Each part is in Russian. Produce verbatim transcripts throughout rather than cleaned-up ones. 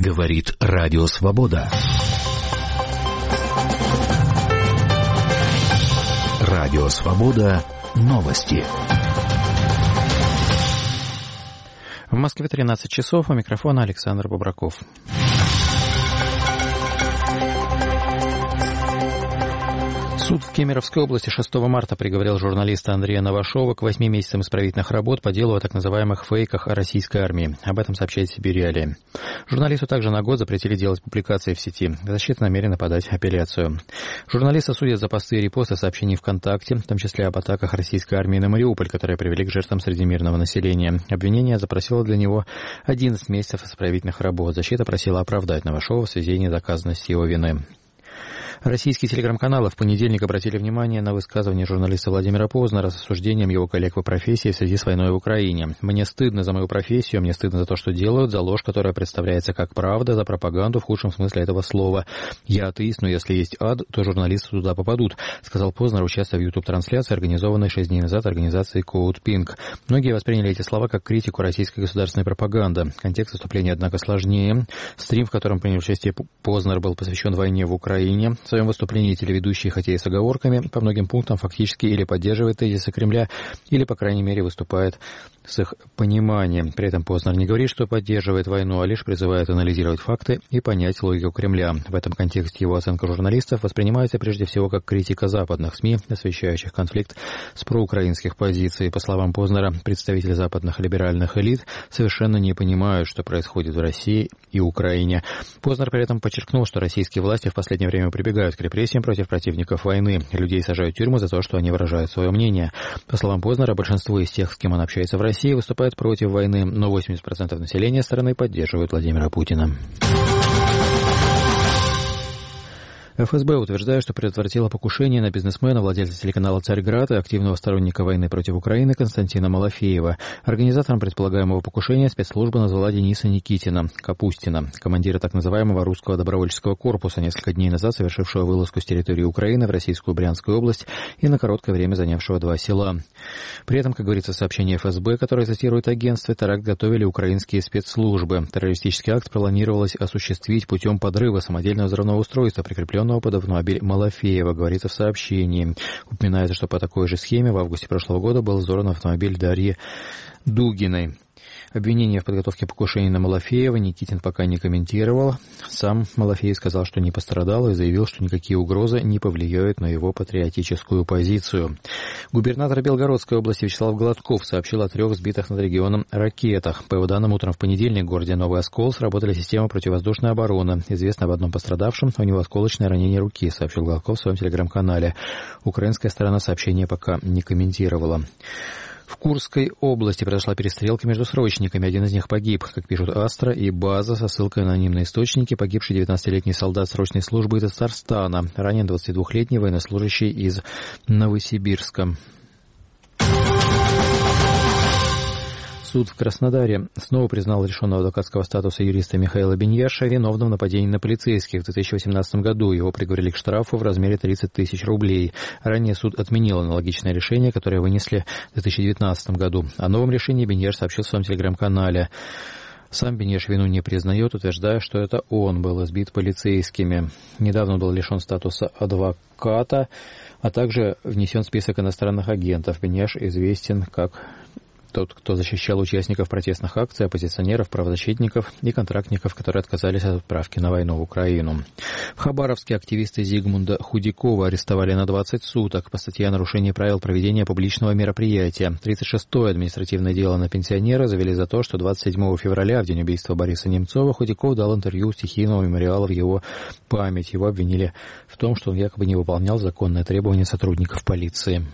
Говорит Радио Свобода. Радио Свобода. Новости. В Москве тринадцать часов. У микрофона Александр Бобраков. Суд в Кемеровской области шестого марта приговорил журналиста Андрея Новашова к восьми месяцам исправительных работ по делу о так называемых фейках о российской армии. Об этом сообщает Сибирь-Реалии. Журналисту также на год запретили делать публикации в сети. Защита намерена подать апелляцию. Журналиста судят за посты и репосты сообщений ВКонтакте, в том числе об атаках российской армии на Мариуполь, которые привели к жертвам среди мирного населения. Обвинение запросило для него одиннадцать месяцев исправительных работ. Защита просила оправдать Новашова в связи с недоказанностью его вины. Российские телеграм-каналы в понедельник обратили внимание на высказывание журналиста Владимира Познера с осуждением его коллег по профессии в связи с войной в Украине. «Мне стыдно за мою профессию, мне стыдно за то, что делают, за ложь, которая представляется как правда, за пропаганду в худшем смысле этого слова. Я атеист, но если есть ад, то журналисты туда попадут», сказал Познер, участвуя в YouTube-трансляции, организованной шесть дней назад организацией Code Pink. Многие восприняли эти слова как критику российской государственной пропаганды. Контекст выступления, однако, сложнее. Стрим, в котором принял участие Познер, был посвящен войне в Украине. В своем выступлении телеведущий, хотя и с оговорками, по многим пунктам фактически или поддерживает тезисы Кремля, или, по крайней мере, выступает с их пониманием. При этом Познер не говорит, что поддерживает войну, а лишь призывает анализировать факты и понять логику Кремля. В этом контексте его оценка журналистов воспринимается прежде всего как критика западных СМИ, освещающих конфликт с проукраинских позиций. По словам Познера, представители западных либеральных элит совершенно не понимают, что происходит в России и Украине. Познер при этом подчеркнул, что российские власти в последнее время прибегают к репрессиям против противников войны. Людей сажают в тюрьму за то, что они выражают свое мнение. По словам Познера, большинство из тех, с кем он общается в России, выступают против войны, но восемьдесят процентов населения страны поддерживают Владимира Путина. эф эс бэ утверждает, что предотвратила покушение на бизнесмена, владельца телеканала «Царьград» и активного сторонника войны против Украины Константина Малафеева. Организатором предполагаемого покушения спецслужба назвала Дениса Никитина, Капустина, командира так называемого русского добровольческого корпуса, несколько дней назад совершившего вылазку с территории Украины в российскую Брянскую область и на короткое время занявшего два села. При этом, как говорится в сообщении эф эс бэ, которое цитирует агентство, теракт готовили украинские спецслужбы. Террористический акт планировалось осуществить путем подрыва самодельного взрывного устройства, прикрепленного под автомобиль Малафеева, говорится в сообщении. Упоминается, что по такой же схеме в августе прошлого года был взорван автомобиль Дарьи Дугиной. Обвинение в подготовке покушения на Малафеева Никитин пока не комментировал. Сам Малафеев сказал, что не пострадал, и заявил, что никакие угрозы не повлияют на его патриотическую позицию. Губернатор Белгородской области Вячеслав Гладков сообщил о трех сбитых над регионом ракетах. По его данным, утром в понедельник в городе Новый Оскол сработали системы противовоздушной обороны. Известно об одном пострадавшем, у него осколочное ранение руки, сообщил Гладков в своем телеграм-канале. Украинская сторона сообщение пока не комментировала. В Курской области произошла перестрелка между срочниками. Один из них погиб, как пишут Астра и База, со ссылкой на анонимные источники. Погибший девятнадцатилетний солдат срочной службы из Татарстана, ранен двадцатидвухлетний военнослужащий из Новосибирска. Суд в Краснодаре снова признал лишенного адвокатского статуса юриста Михаила Беньяша виновным в нападении на полицейских. В две тысячи восемнадцатом году его приговорили к штрафу в размере тридцать тысяч рублей. Ранее суд отменил аналогичное решение, которое вынесли в две тысячи девятнадцатом году. О новом решении Беньяш сообщил в своем телеграм-канале. Сам Беньяш вину не признает, утверждая, что это он был избит полицейскими. Недавно он был лишен статуса адвоката, а также внесен в список иностранных агентов. Беньяш известен как тот, кто защищал участников протестных акций, оппозиционеров, правозащитников и контрактников, которые отказались от отправки на войну в Украину. В Хабаровске активисты Зигмунда Худякова арестовали на двадцать суток по статье о нарушении правил проведения публичного мероприятия. тридцать шестое административное дело на пенсионера завели за то, что двадцать седьмого февраля, в день убийства Бориса Немцова, Худяков дал интервью стихийного мемориала в его память. Его обвинили в том, что он якобы не выполнял законные требования сотрудников полиции.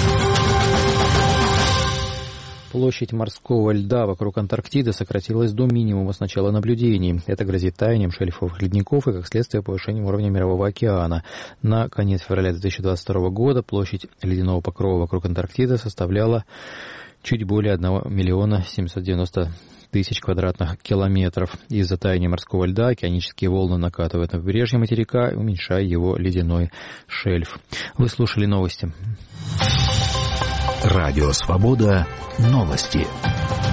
Площадь морского льда вокруг Антарктиды сократилась до минимума с начала наблюдений. Это грозит таянием шельфовых ледников и, как следствие, повышением уровня Мирового океана. На конец февраля две тысячи двадцать второго года площадь ледяного покрова вокруг Антарктиды составляла чуть более одного миллиона семьсот девяносто тысяч квадратных километров. Из-за таяния морского льда океанические волны накатывают на побережье материка, уменьшая его ледяной шельф. Вы слушали новости. Радио Свобода. Новости.